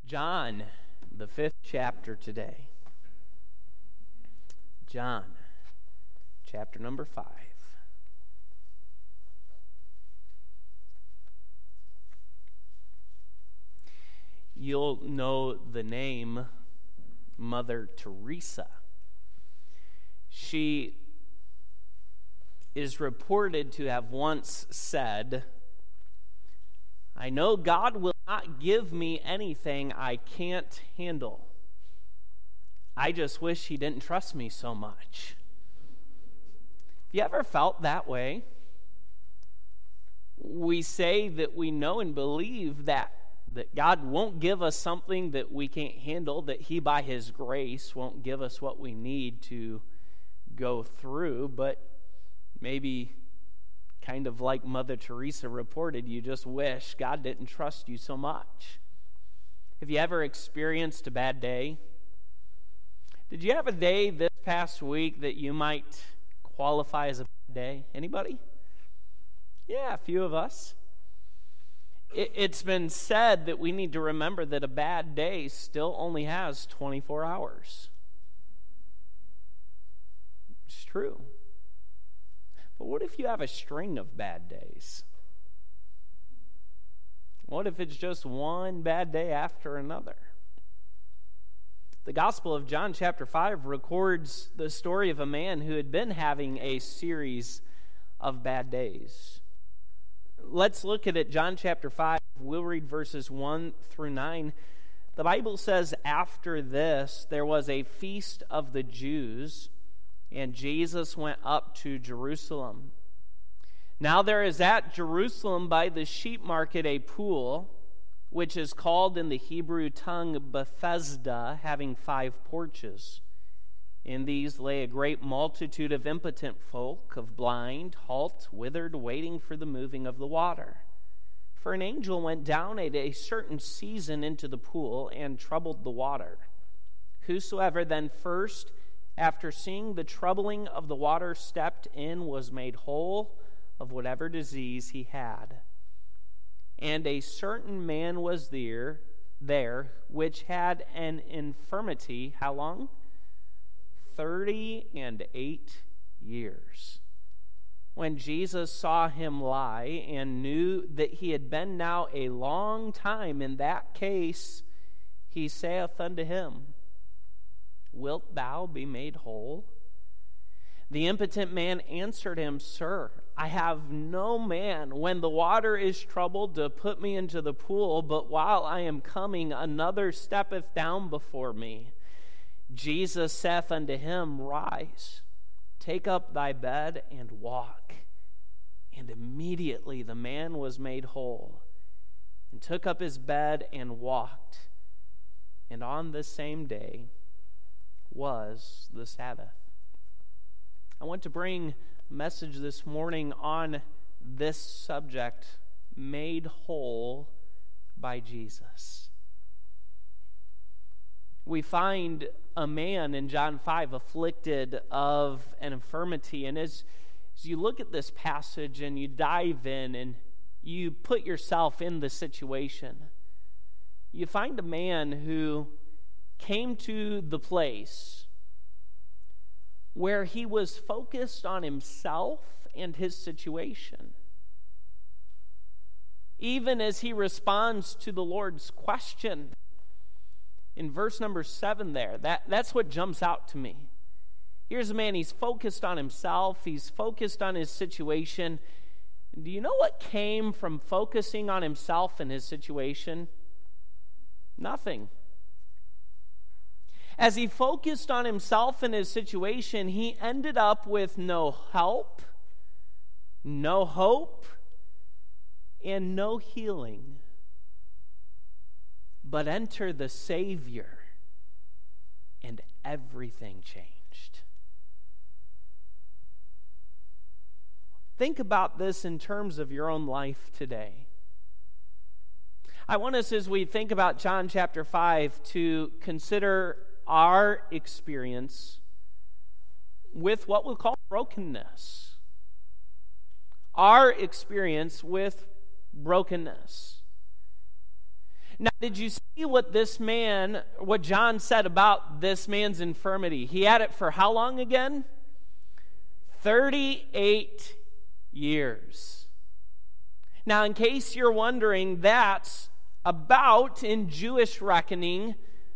John, the 5th chapter today. John, chapter number 5. You'll know the name Mother Teresa. She is reported to have once said, "I know God will not give me anything I can't handle. I just wish He didn't trust me so much." Have you ever felt that way? We say that we know and believe that God won't give us something that we can't handle, that He, by His grace, won't give us what we need to go through, but maybe kind of like Mother Teresa reported, you just wish God didn't trust you so much. Have you ever experienced a bad day? Did you have a day this past week that you might qualify as a bad day? Anybody? Yeah, a few of us. It's been said that we need to remember that a bad day still only has 24 hours. It's true. But what if you have a string of bad days? What if it's just one bad day after another? The Gospel of John chapter 5 records the story of a man who had been having a series of bad days. Let's look at it. John chapter 5, we'll read verses 1 through 9. The Bible says, "After this, there was a feast of the Jews, and Jesus went up to Jerusalem. Now there is at Jerusalem by the sheep market a pool, which is called in the Hebrew tongue Bethesda, having 5 porches. In these lay a great multitude of impotent folk, of blind, halt, withered, waiting for the moving of the water. For an angel went down at a certain season into the pool and troubled the water. Whosoever then first, after seeing the troubling of the water, stepped in was made whole of whatever disease he had. And a certain man was there which had an infirmity," how long? 38 years. When Jesus saw him lie and knew that he had been now a long time in that case, he saith unto him, "Wilt thou be made whole?" The impotent man answered him, "Sir, I have no man when the water is troubled to put me into the pool, but while I am coming, another steppeth down before me. Jesus saith unto him, Rise, take up thy bed and walk. And immediately the man was made whole, and took up his bed and walked. And on the same day was the Sabbath." I want to bring a message this morning on this subject, made whole by Jesus. We find a man in John 5 afflicted of an infirmity. And as you look at this passage and you dive in and you put yourself in the situation, you find a man who came to the place where he was focused on himself and his situation. Even as he responds to the Lord's question, in verse number 7 there, that's what jumps out to me. Here's a man, he's focused on himself, he's focused on his situation. Do you know what came from focusing on himself and his situation? Nothing. As he focused on himself and his situation, he ended up with no help, no hope, and no healing. But enter the Savior, and everything changed. Think about this in terms of your own life today. I want us, as we think about John chapter 5, to consider our experience with what we'll call brokenness. Our experience with brokenness. Now, did you see what John said about this man's infirmity? He had it for how long again? 38 years. Now, in case you're wondering, that's about, in Jewish reckoning,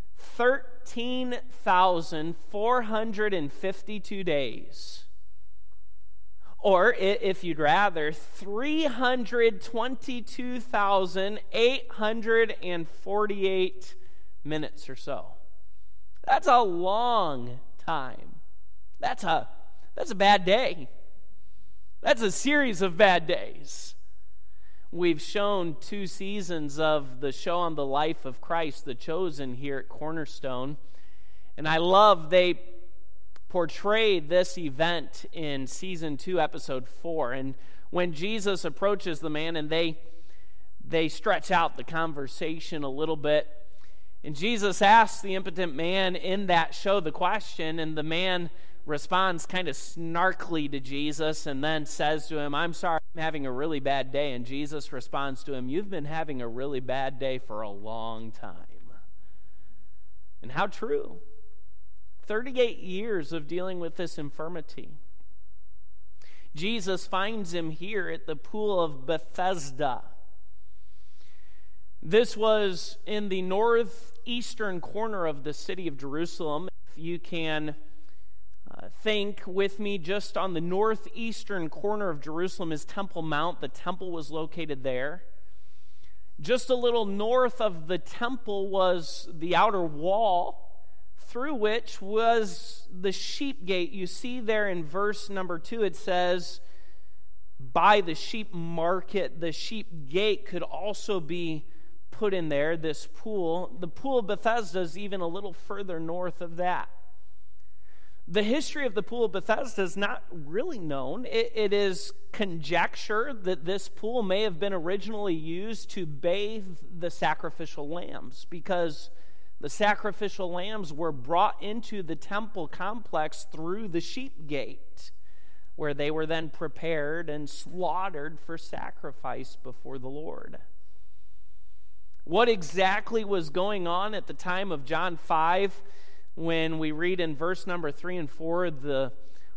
13,452 days. Or, if you'd rather, 322,848 minutes or so. That's a long time. That's a bad day. That's a series of bad days. We've shown 2 seasons of the show on the life of Christ, The Chosen, here at Cornerstone. And I love they portrayed this event in season 2, episode 4. And when Jesus approaches the man, and they stretch out the conversation a little bit, and Jesus asks the impotent man in that show the question, and the man responds kind of snarkily to Jesus and then says to him, "I'm sorry, I'm having a really bad day." And Jesus responds to him, "You've been having a really bad day for a long time." And how true. 38 years of dealing with this infirmity. Jesus finds him here at the pool of Bethesda. This was in the northeastern corner of the city of Jerusalem. If you can think with me, just on the northeastern corner of Jerusalem is Temple Mount. The temple was located there. Just a little north of the temple was the outer wall, through which was the sheep gate. You see there in verse number 2, it says, by the sheep market. The sheep gate could also be put in there, this pool. The pool of Bethesda is even a little further north of that. The history of the pool of Bethesda is not really known. It is conjecture that this pool may have been originally used to bathe the sacrificial lambs, because the sacrificial lambs were brought into the temple complex through the sheep gate, where they were then prepared and slaughtered for sacrifice before the Lord. What exactly was going on at the time of John 5, when we read in verse number 3 and 4, the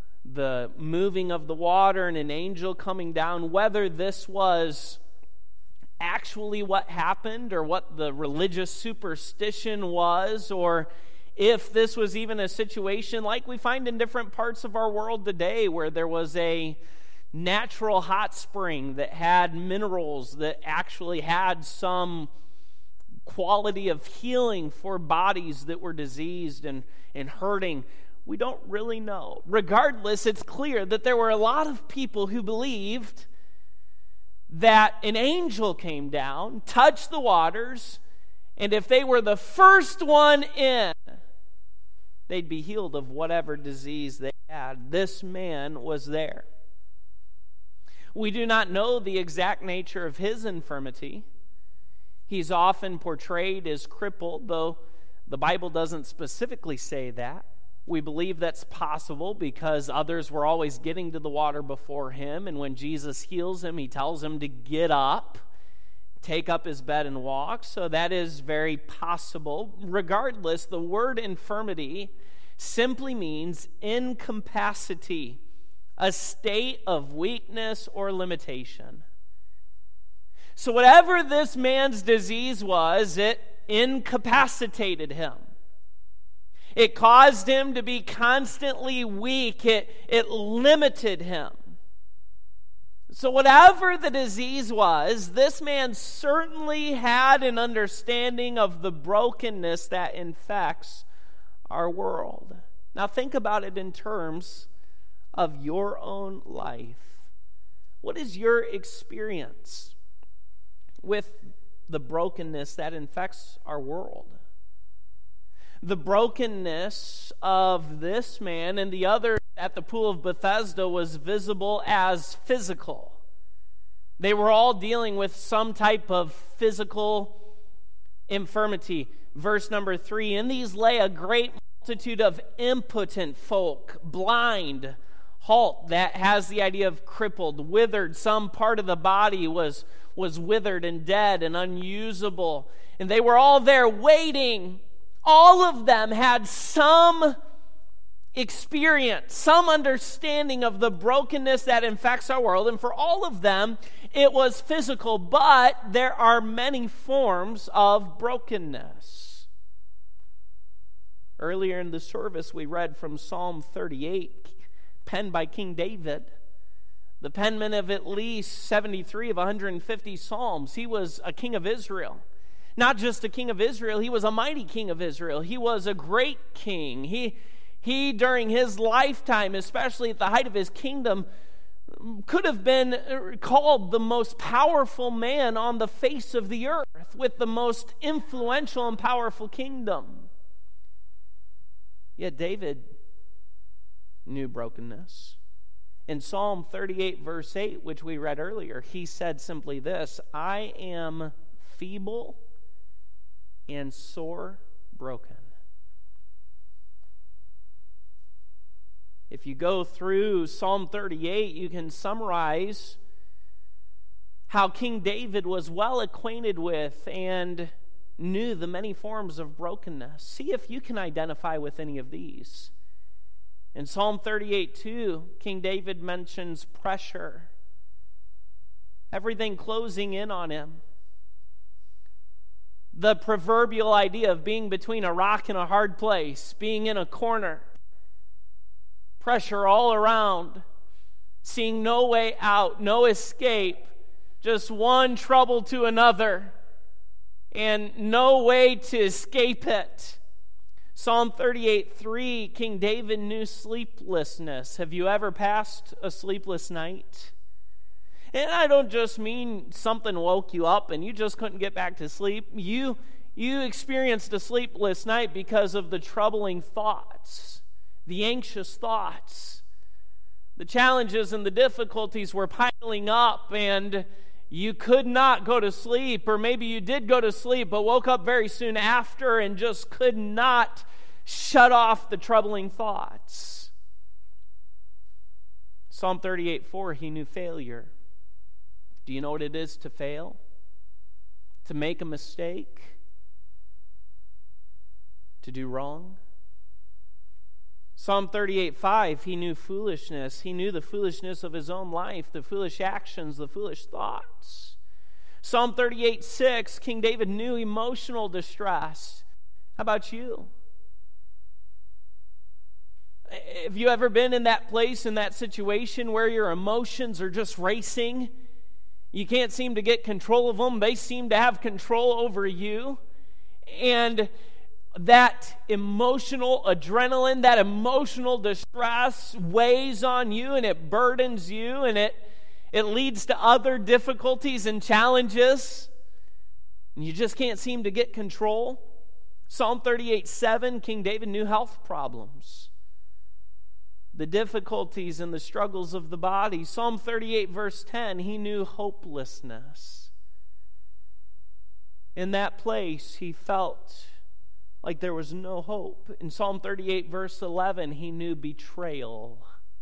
moving of the water and an angel coming down, whether this was actually what happened or what the religious superstition was, or if this was even a situation like we find in different parts of our world today, where there was a natural hot spring that had minerals that actually had some quality of healing for bodies that were diseased and hurting. We don't really know. Regardless, it's clear that there were a lot of people who believed that an angel came down, touched the waters, and if they were the first one in, they'd be healed of whatever disease they had. This man was there. We do not know the exact nature of his infirmity. He's often portrayed as crippled, though the Bible doesn't specifically say that. We believe that's possible because others were always getting to the water before him, and when Jesus heals him, he tells him to get up, take up his bed and walk. So that is very possible. Regardless, the word infirmity simply means incapacity, a state of weakness or limitation. So whatever this man's disease was, it incapacitated him. It caused him to be constantly weak. It limited him. So whatever the disease was, this man certainly had an understanding of the brokenness that infects our world. Now think about it in terms of your own life. What is your experience with the brokenness that infects our world? The brokenness of this man and the other at the pool of Bethesda was visible as physical. They were all dealing with some type of physical infirmity. Verse number 3, in these lay a great multitude of impotent folk, blind, halt, that has the idea of crippled, withered. Some part of the body was withered and dead and unusable. And they were all there waiting. All of them had some experience, some understanding of the brokenness that infects our world. And for all of them, it was physical, but there are many forms of brokenness. Earlier in the service, we read from Psalm 38, penned by King David, the penman of at least 73 of 150 psalms. He was a king of Israel. Not just a king of Israel, he was a mighty king of Israel. He was a great king. He, during his lifetime, especially at the height of his kingdom, could have been called the most powerful man on the face of the earth, with the most influential and powerful kingdom. Yet David knew brokenness. In Psalm 38, verse 8, which we read earlier, he said simply this: I am feeble and sore broken. If you go through Psalm 38, you can summarize how King David was well acquainted with and knew the many forms of brokenness. See if you can identify with any of these. In Psalm 38:2, King David mentions pressure, everything closing in on him. The proverbial idea of being between a rock and a hard place, being in a corner, pressure all around, seeing no way out, no escape, just one trouble to another, and no way to escape it. Psalm 38:3, King David knew sleeplessness. Have you ever passed a sleepless night? And I don't just mean something woke you up and you just couldn't get back to sleep. You experienced a sleepless night because of the troubling thoughts, the anxious thoughts. The challenges and the difficulties were piling up, and you could not go to sleep, or maybe you did go to sleep but woke up very soon after and just could not shut off the troubling thoughts. Psalm 38:4, he knew failure. Do you know what it is to fail? To make a mistake? To do wrong? Psalm 38:5, he knew foolishness. He knew the foolishness of his own life, the foolish actions, the foolish thoughts. Psalm 38:6, King David knew emotional distress. How about you? Have you ever been in that place, in that situation where your emotions are just racing? You can't seem to get control of them. They seem to have control over you. And that emotional adrenaline, that emotional distress weighs on you, and it burdens you, and it leads to other difficulties and challenges, and you just can't seem to get control. Psalm 38:7, King David knew health problems, the difficulties and the struggles of the body. Psalm 38, verse 10, he knew hopelessness. In that place, he felt like there was no hope. In Psalm 38, verse 11, he knew betrayal.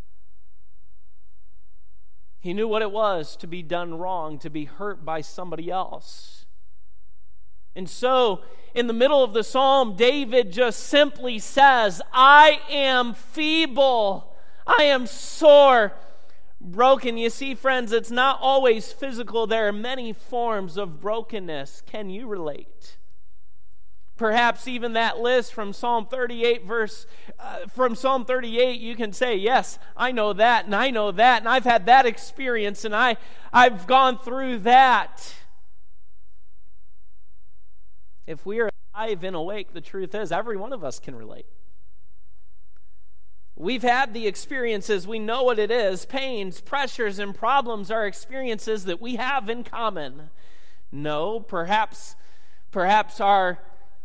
He knew what it was to be done wrong, to be hurt by somebody else. And so, in the middle of the psalm, David just simply says, I am feeble. I am sore broken. You see, friends, it's not always physical. There are many forms of brokenness. Can you relate? Perhaps even that list from Psalm 38, you can say, yes, I know that, and I know that, and I've had that experience, and I've gone through that. If we are alive and awake, the truth is every one of us can relate. We've had the experiences. We know what it is. Pains, pressures, and problems are experiences that we have in common. No, perhaps our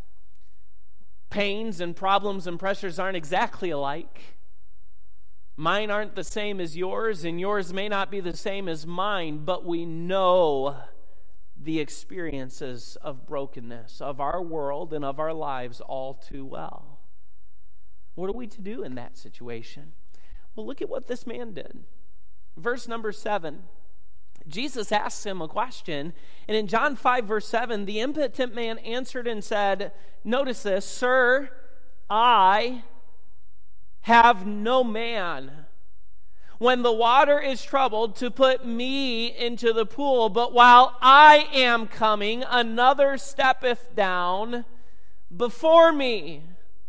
pains and problems and pressures aren't exactly alike. Mine aren't the same as yours, and yours may not be the same as mine, but we know the experiences of brokenness of our world and of our lives all too well. What are we to do in that situation? Well, look at what this man did. Verse number 7. Jesus asks him a question, and in John 5, verse 7, the impotent man answered and said, notice this, "Sir, I have no man when the water is troubled to put me into the pool, but while I am coming, another steppeth down before me."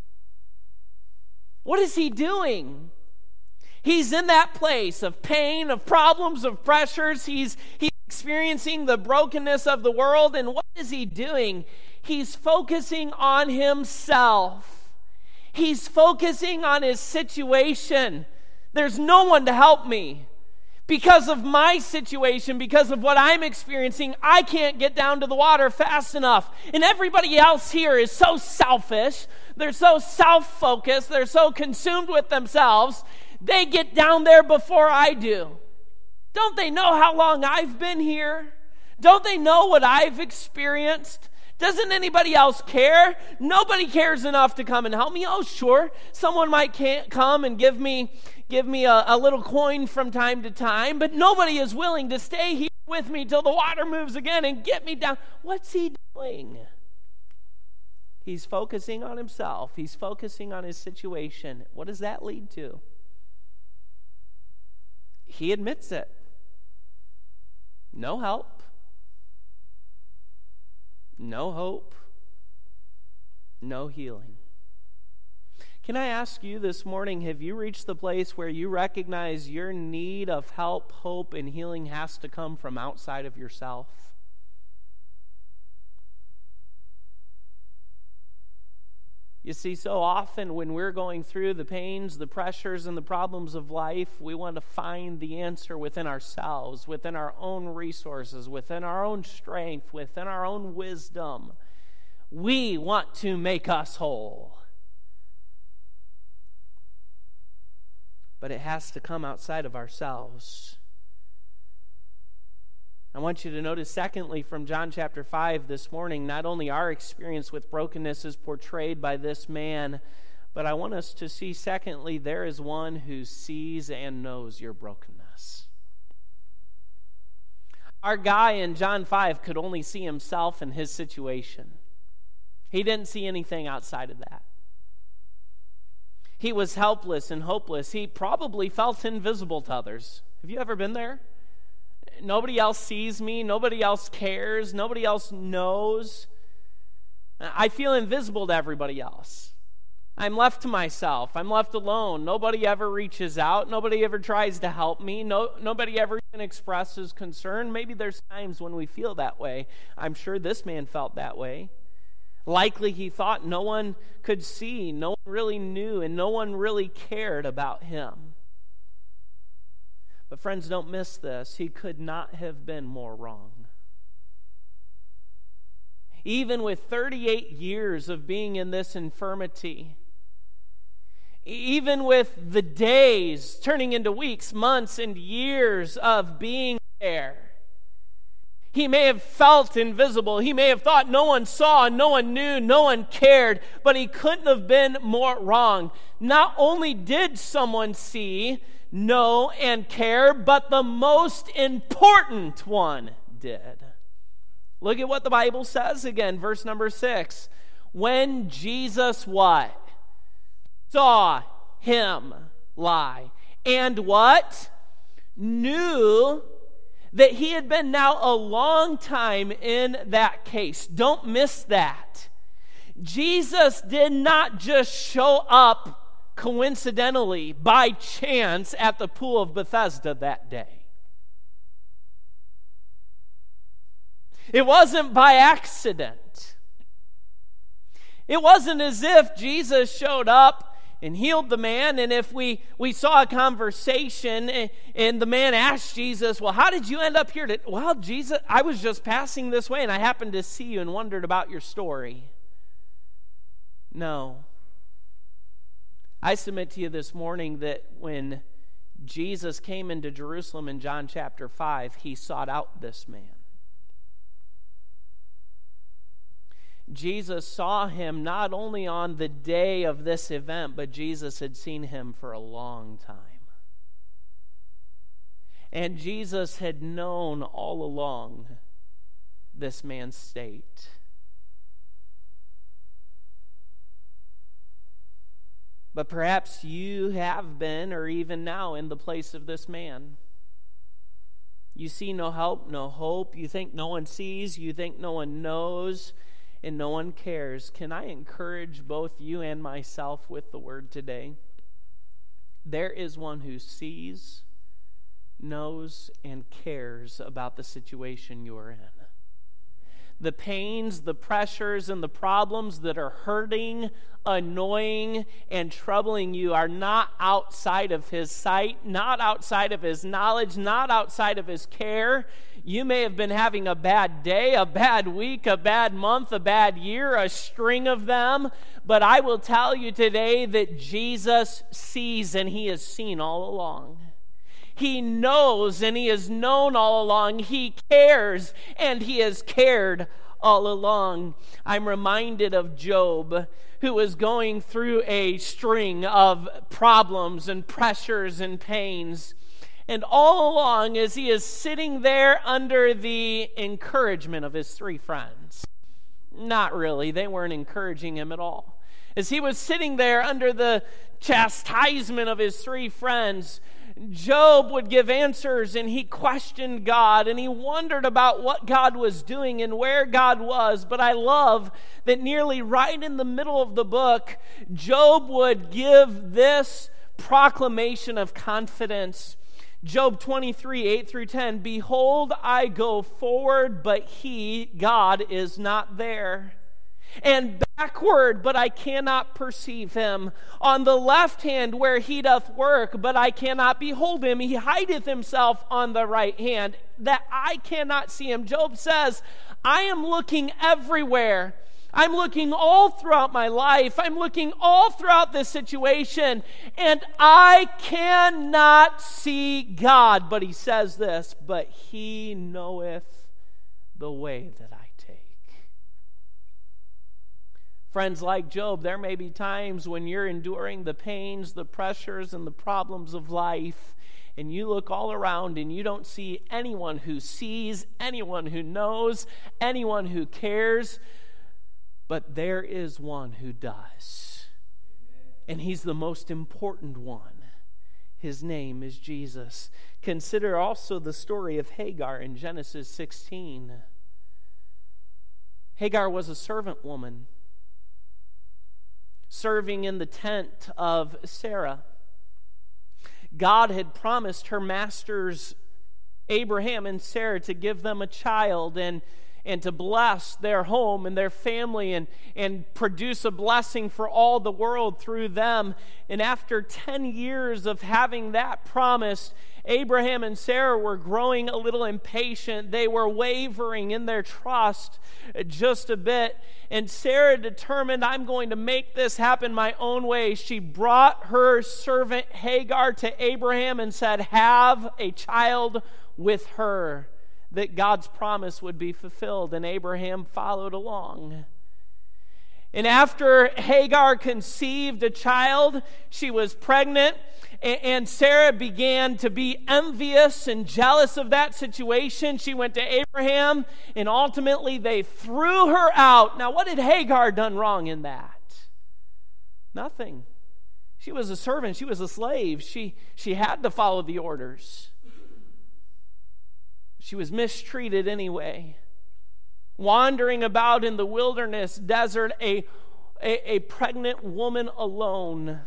What is he doing? He's in that place of pain, of problems, of pressures. He's experiencing the brokenness of the world. And what is he doing? He's focusing on himself. He's focusing on his situation. There's no one to help me. Because of my situation, because of what I'm experiencing, I can't get down to the water fast enough. And everybody else here is so selfish. They're so self-focused. They're so consumed with themselves. They get down there before I do. Don't they know how long I've been here? Don't they know what I've experienced? Doesn't anybody else care? Nobody cares enough to come and help me. Oh, sure, someone might come and give me a little coin from time to time, but nobody is willing to stay here with me till the water moves again and get me down. What's he doing? He's focusing on himself. He's focusing on his situation. What does that lead to? He admits it. No help. No hope. No healing. Can I ask you this morning, have you reached the place where you recognize your need of help, hope, and healing has to come from outside of yourself? You see, so often when we're going through the pains, the pressures, and the problems of life, we want to find the answer within ourselves, within our own resources, within our own strength, within our own wisdom. We want to make us whole. But it has to come outside of ourselves. I want you to notice, secondly, from John chapter 5 this morning, not only our experience with brokenness is portrayed by this man, but I want us to see, secondly, there is one who sees and knows your brokenness. Our guy in John 5 could only see himself and his situation. He didn't see anything outside of that. He was helpless and hopeless. He probably felt invisible to others. Have you ever been there? Nobody else sees me. Nobody else cares. Nobody else knows. I feel invisible to everybody else. I'm left to myself. I'm left alone. Nobody ever reaches out. Nobody ever tries to help me. Nobody ever even expresses concern. Maybe there's times when we feel that way. I'm sure this man felt that way. Likely he thought no one could see, no one really knew, and no one really cared about him. But friends, don't miss this. He could not have been more wrong. Even with 38 years of being in this infirmity, even with the days turning into weeks, months, and years of being there, he may have felt invisible. He may have thought no one saw, no one knew, no one cared, but he couldn't have been more wrong. Not only did someone see, know, and care, but the most important one did. Look at what the Bible says again, verse number 6. When Jesus what? Saw him lie. And what? Knew that he had been now a long time in that case. Don't miss that. Jesus did not just show up coincidentally, by chance, at the pool of Bethesda that day. It wasn't by accident. It wasn't as if Jesus showed up and healed the man, and if we saw a conversation and the man asked Jesus, well, how did you end up here? Well, Jesus, I was just passing this way and I happened to see you and wondered about your story. No. I submit to you this morning that when Jesus came into Jerusalem in John chapter 5, he sought out this man. Jesus saw him not only on the day of this event, but Jesus had seen him for a long time. And Jesus had known all along this man's state. But perhaps you have been, or even now, in the place of this man. You see no help, no hope. You think no one sees. You think no one knows, and no one cares. Can I encourage both you and myself with the word today? There is one who sees, knows, and cares about the situation you're in. The pains, the pressures, and the problems that are hurting, annoying, and troubling you are not outside of his sight, not outside of his knowledge, not outside of his care. You may have been having a bad day, a bad week, a bad month, a bad year, a string of them. But I will tell you today that Jesus sees, and he has seen all along. He knows, and he has known all along. He cares, and he has cared all along. I'm reminded of Job, who was going through a string of problems and pressures and pains. And all along, as he is sitting there under the encouragement of his three friends, not really, they weren't encouraging him at all. As he was sitting there under the chastisement of his three friends, Job would give answers, and he questioned God, and he wondered about what God was doing and where God was. But I love that nearly right in the middle of the book, Job would give this proclamation of confidence. Job 23, 8 through 10, "Behold, I go forward, but he, God, is not there. And backward, but I cannot perceive him. On the left hand where he doth work, but I cannot behold him. He hideth himself on the right hand, that I cannot see him." Job says, I am looking everywhere. I'm looking all throughout my life. I'm looking all throughout this situation, and I cannot see God. But he says this, "But he knoweth the way that I take." Friends, like Job, there may be times when you're enduring the pains, the pressures, and the problems of life, and you look all around and you don't see anyone who sees, anyone who knows, anyone who cares. But there is one who does. And he's the most important one. His name is Jesus. Consider also the story of Hagar in Genesis 16. Hagar was a servant woman, serving in the tent of Sarah. God had promised her masters, Abraham and Sarah, to give them a child and to bless their home and their family and produce a blessing for all the world through them. And after 10 years of having that promise, Abraham and Sarah were growing a little impatient. They were wavering in their trust just a bit. And Sarah determined, I'm going to make this happen my own way. She brought her servant Hagar to Abraham and said, have a child with her, that God's promise would be fulfilled. And Abraham followed along. And after Hagar conceived a child, she was pregnant, and Sarah began to be envious and jealous of that situation. She went to Abraham, and ultimately they threw her out. Now, what had Hagar done wrong in that? Nothing. She was a servant. She was a slave. She had to follow the orders. She was mistreated anyway. Wandering about in the wilderness desert, a pregnant woman alone.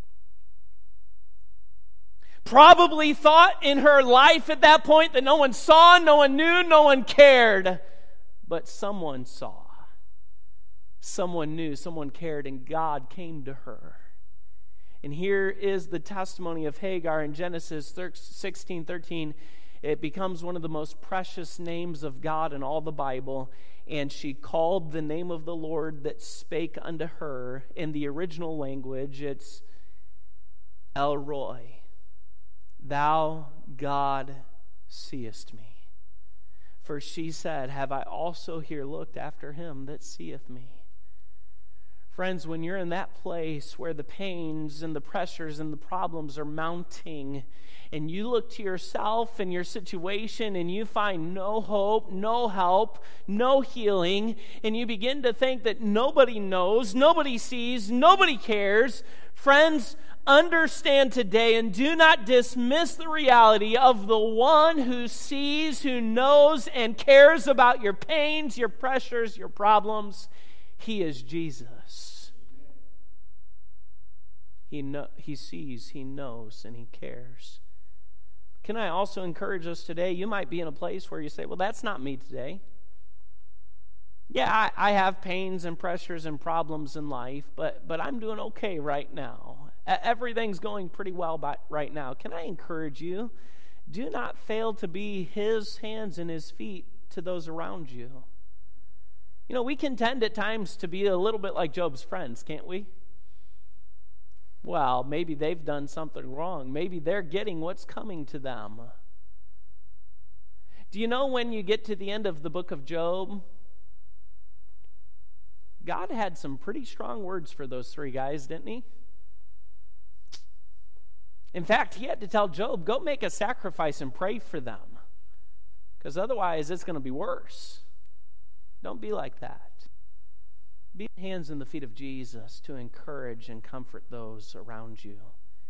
Probably thought in her life at that point that no one saw, no one knew, no one cared. But someone saw. Someone knew, someone cared, and God came to her. And here is the testimony of Hagar in Genesis 16:13. It becomes one of the most precious names of God in all the Bible. And she called the name of the Lord that spake unto her. In the original language, it's El Roi. Thou, God, seest me. For she said, have I also here looked after him that seeth me? Friends, when you're in that place where the pains and the pressures and the problems are mounting, and you look to yourself and your situation and you find no hope, no help, no healing, and you begin to think that nobody knows, nobody sees, nobody cares, friends, understand today and do not dismiss the reality of the one who sees, who knows, and cares about your pains, your pressures, your problems. He is Jesus. He sees, he knows, and he cares. Can I also encourage us today? You might be in a place where you say, well, that's not me today. Yeah, I have pains and pressures and problems in life, but I'm doing okay right now. Everything's going pretty well right now. Can I encourage you? Do not fail to be his hands and his feet to those around you. You know, we can tend at times to be a little bit like Job's friends, can't we? Well, maybe they've done something wrong. Maybe they're getting what's coming to them. Do you know when you get to the end of the book of Job, God had some pretty strong words for those three guys, didn't he? In fact, he had to tell Job, go make a sacrifice and pray for them, because otherwise it's going to be worse. Don't be like that. Be the hands and the feet of Jesus to encourage and comfort those around you.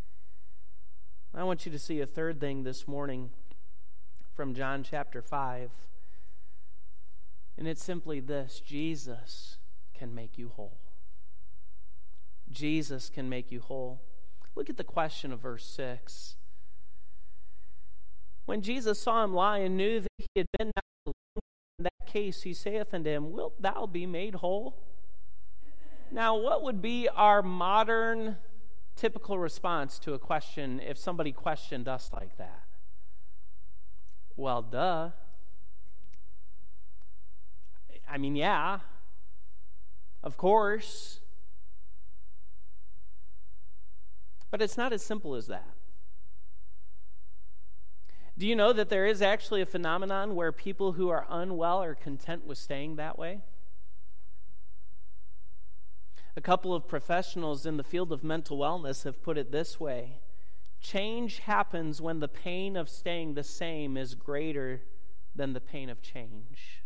I want you to see a third thing this morning from John chapter 5. And it's simply this: Jesus can make you whole. Jesus can make you whole. Look at the question of verse 6. When Jesus saw him lie and knew that he had been now in that case, he saith unto him, wilt thou be made whole? Now, what would be our modern typical response to a question if somebody questioned us like that? Well, duh. I mean, yeah. Of course. But it's not as simple as that. Do you know that there is actually a phenomenon where people who are unwell are content with staying that way? A couple of professionals in the field of mental wellness have put it this way: change happens when the pain of staying the same is greater than the pain of change.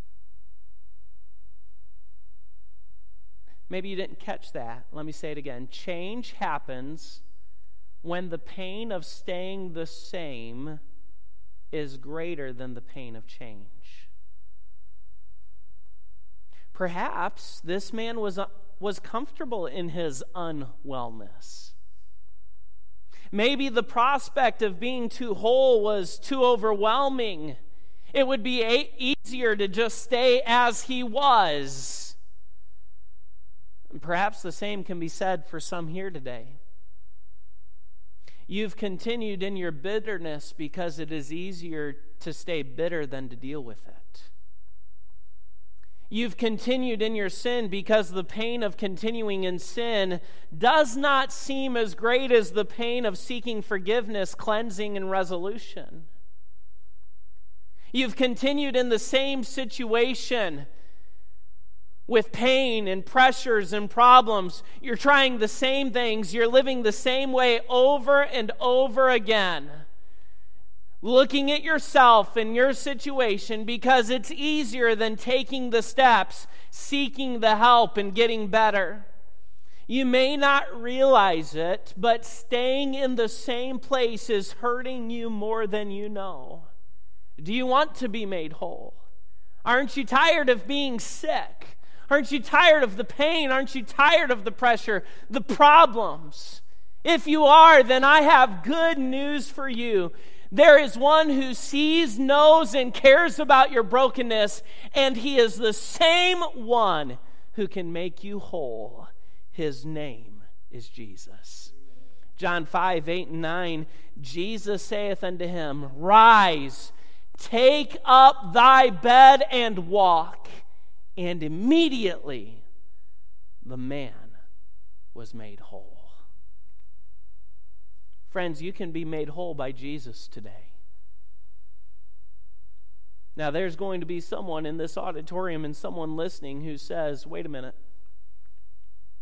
Maybe you didn't catch that. Let me say it again. Change happens when the pain of staying the same is greater than the pain of change. Perhaps this man was comfortable in his unwellness. Maybe the prospect of being too whole was too overwhelming. It would be easier to just stay as he was. And perhaps the same can be said for some here today. You've continued in your bitterness because it is easier to stay bitter than to deal with it. You've continued in your sin because the pain of continuing in sin does not seem as great as the pain of seeking forgiveness, cleansing, and resolution. You've continued in the same situation with pain and pressures and problems. You're trying the same things. You're living the same way over and over again. Looking at yourself and your situation because it's easier than taking the steps, seeking the help, and getting better. You may not realize it, but staying in the same place is hurting you more than you know. Do you want to be made whole? Aren't you tired of being sick? Aren't you tired of the pain? Aren't you tired of the pressure, the problems? If you are, then I have good news for you. There is one who sees, knows, and cares about your brokenness, and he is the same one who can make you whole. His name is Jesus. John 5:8-9, Jesus saith unto him, rise, take up thy bed and walk. And immediately the man was made whole. Friends, you can be made whole by Jesus today. Now, there's going to be someone in this auditorium and someone listening who says, wait a minute.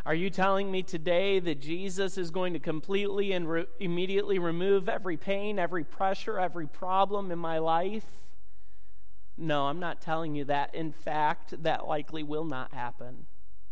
Are you telling me today that Jesus is going to completely and immediately remove every pain, every pressure, every problem in my life? No, I'm not telling you that. In fact, that likely will not happen.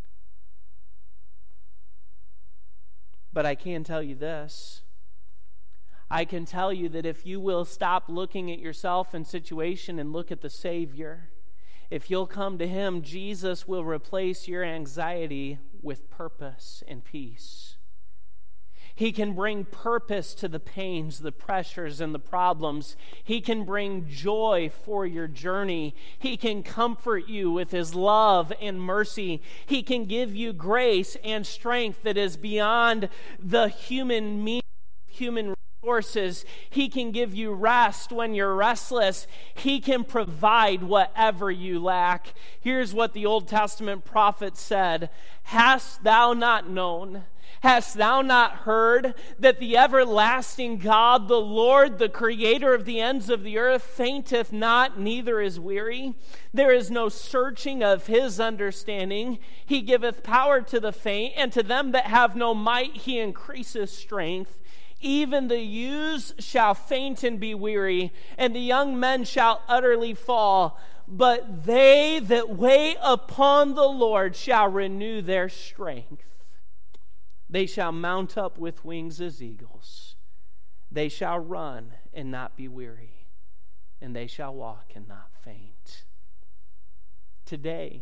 But I can tell you this. I can tell you that if you will stop looking at yourself and situation and look at the Savior, if you'll come to Him, Jesus will replace your anxiety with purpose and peace. He can bring purpose to the pains, the pressures, and the problems. He can bring joy for your journey. He can comfort you with His love and mercy. He can give you grace and strength that is beyond the human means, human resources. He can give you rest when you're restless. He can provide whatever you lack. Here's what the Old Testament prophet said: "Hast thou not known? Hast thou not heard that the everlasting God, the Lord, the creator of the ends of the earth, fainteth not, neither is weary? There is no searching of His understanding. He giveth power to the faint, and to them that have no might He increaseth strength. Even the youths shall faint and be weary, and the young men shall utterly fall. But they that wait upon the Lord shall renew their strength. They shall mount up with wings as eagles. They shall run and not be weary, and they shall walk and not faint." Today,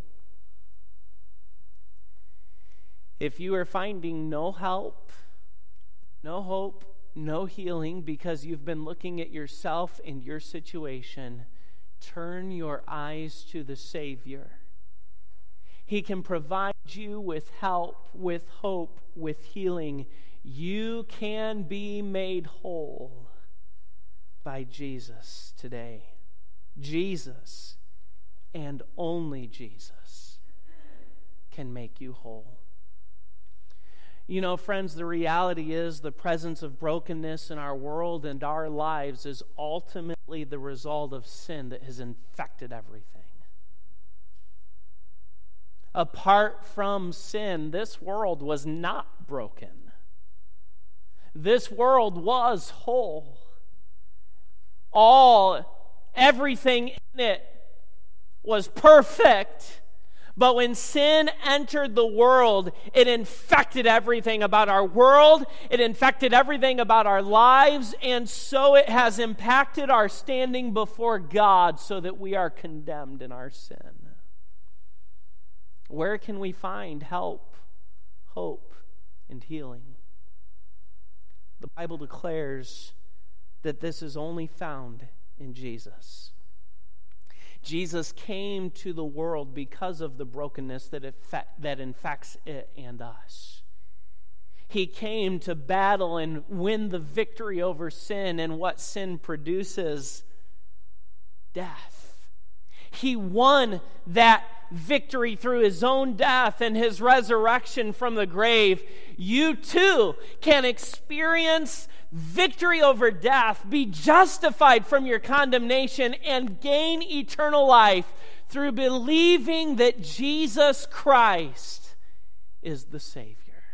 if you are finding no help, no hope, no healing because you've been looking at yourself and your situation, turn your eyes to the Savior. He can provide you with help, with hope, with healing. You can be made whole by Jesus today. Jesus, and only Jesus, can make you whole. You know, friends, the reality is the presence of brokenness in our world and our lives is ultimately the result of sin that has infected everything. Apart from sin, this world was not broken. This world was whole. Everything in it was perfect. But when sin entered the world, it infected everything about our world. It infected everything about our lives. And so it has impacted our standing before God so that we are condemned in our sin. Where can we find help, hope, and healing? The Bible declares that this is only found in Jesus. Jesus came to the world because of the brokenness that infects it and us. He came to battle and win the victory over sin and what sin produces: death. He won that victory through His own death and His resurrection from the grave. You too can experience victory over death, be justified from your condemnation, and gain eternal life through believing that Jesus Christ is the Savior.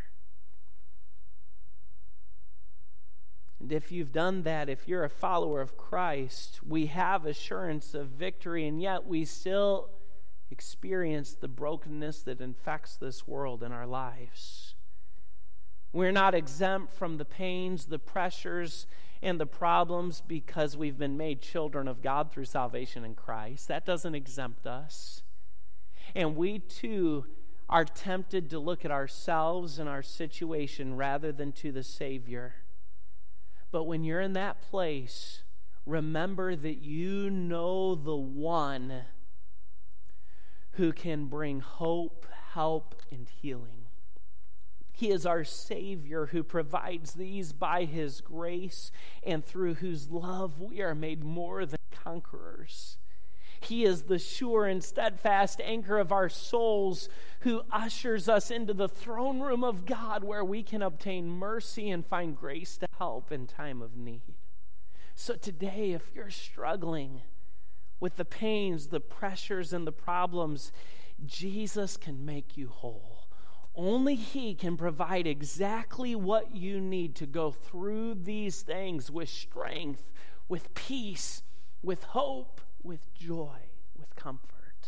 And if you've done that, if you're a follower of Christ, we have assurance of victory, and yet we still experience the brokenness that infects this world in our lives. We're not exempt from the pains, the pressures, and the problems because we've been made children of God through salvation in Christ. That doesn't exempt us. And we too are tempted to look at ourselves and our situation rather than to the Savior. But when you're in that place, remember that you know the one who can bring hope, help, and healing. He is our Savior who provides these by His grace and through whose love we are made more than conquerors. He is the sure and steadfast anchor of our souls who ushers us into the throne room of God where we can obtain mercy and find grace to help in time of need. So today, if you're struggling with the pains, the pressures, and the problems, Jesus can make you whole. Only He can provide exactly what you need to go through these things with strength, with peace, with hope, with joy, with comfort.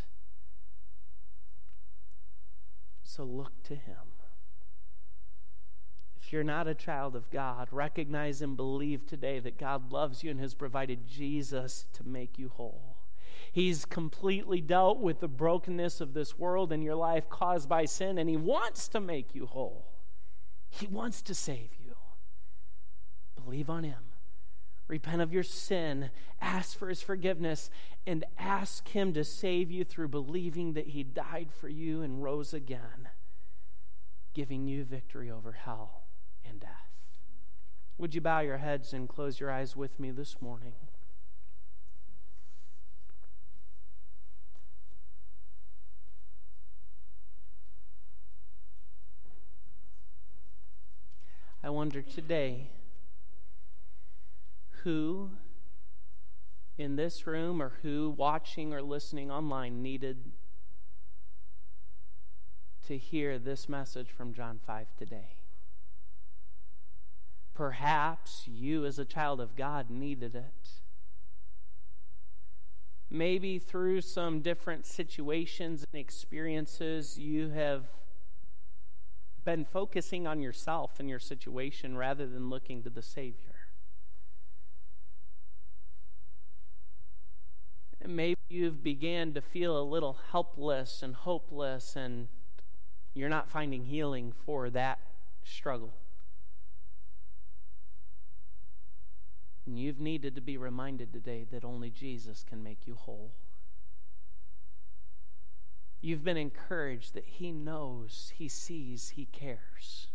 So look to Him. If you're not a child of God, recognize and believe today that God loves you and has provided Jesus to make you whole. He's completely dealt with the brokenness of this world in your life caused by sin, and He wants to make you whole. He wants to save you. Believe on Him. Repent of your sin. Ask for His forgiveness, and ask Him to save you through believing that He died for you and rose again, giving you victory over hell and death. Would you bow your heads and close your eyes with me this morning? I wonder today who in this room or who watching or listening online needed to hear this message from John 5 today. Perhaps you as a child of God needed it. Maybe through some different situations and experiences you have been focusing on yourself and your situation rather than looking to the Savior. And maybe you've began to feel a little helpless and hopeless, and you're not finding healing for that struggle. And you've needed to be reminded today that only Jesus can make you whole. You've been encouraged that He knows, He sees, He cares.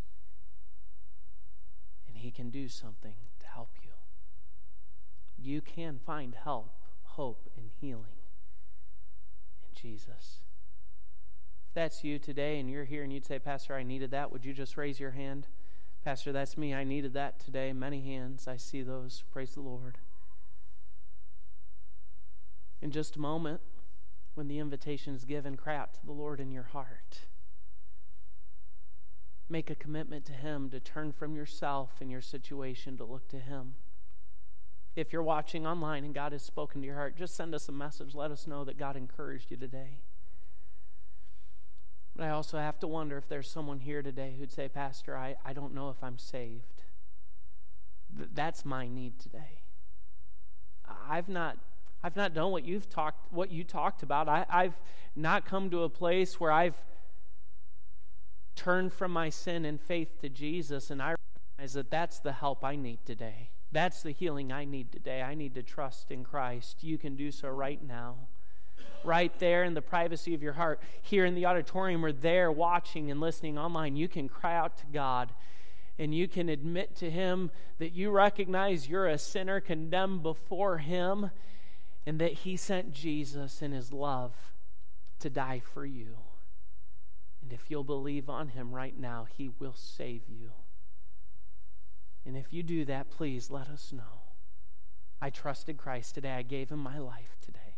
And He can do something to help you. You can find help, hope, and healing in Jesus. If that's you today and you're here and you'd say, Pastor, I needed that, would you just raise your hand? Pastor, that's me. I needed that today. Many hands. I see those. Praise the Lord. In just a moment, when the invitation is given, cry out to the Lord in your heart. Make a commitment to Him to turn from yourself and your situation to look to Him. If you're watching online and God has spoken to your heart, just send us a message. Let us know that God encouraged you today. But I also have to wonder if there's someone here today who'd say, Pastor, I don't know if I'm saved. That's my need today. I've not done what you talked about. I've not come to a place where I've turned from my sin and faith to Jesus, and I recognize that that's the help I need today. That's the healing I need today. I need to trust in Christ. You can do so right now. Right there in the privacy of your heart, here in the auditorium or there watching and listening online, you can cry out to God and you can admit to Him that you recognize you're a sinner condemned before Him and that He sent Jesus in His love to die for you. And if you'll believe on Him right now, He will save you. And if you do that, please let us know. I trusted Christ today. I gave Him my life today.